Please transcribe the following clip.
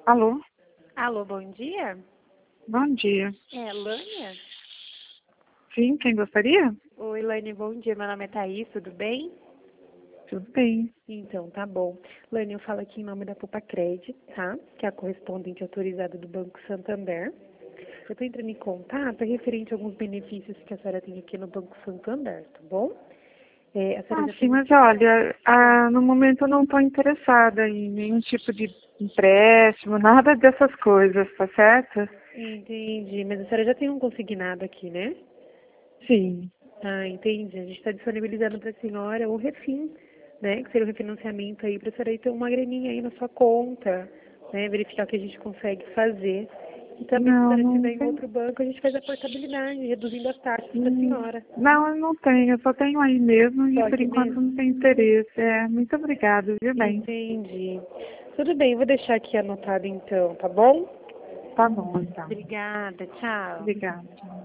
Alô, Alô, bom dia? bom dia. É, Lânia? Sim, quem gostaria? Oi, Lânia, bom dia. Meu nome é Thaís, tudo bem? Tudo bem. Então, tá bom. Lânia, eu falo aqui em nome da Pupacred, tá? Que é a correspondente autorizada do Banco Santander. Eu tô entrando em contato referente a alguns benefícios que a senhora tem aqui no Banco Santander, tá bom? A senhora já Sim, tem... mas olha, no momento eu não estou interessada em nenhum tipo de empréstimo, nada dessas coisas, tá certo? Entendi, mas a senhora já tem um consignado aqui, né? Sim. Ah, entendi. A gente está disponibilizando para a senhora o refim, né? Que seria o refinanciamento aí para a senhora aí ter uma graninha aí na sua conta, né? Verificar o que a gente consegue fazer. E também, se a Não, senhora não tiver em tem. outro banco, a gente faz a portabilidade, reduzindo as taxas para a senhora. Não, eu não tenho, eu só tenho aí mesmo e Só por aqui enquanto mesmo? não tenho interesse. Muito obrigada, viu, bem? Entendi. Tudo bem, vou deixar aqui anotado então, tá bom? Tá bom, então. Obrigada, tchau. Obrigada.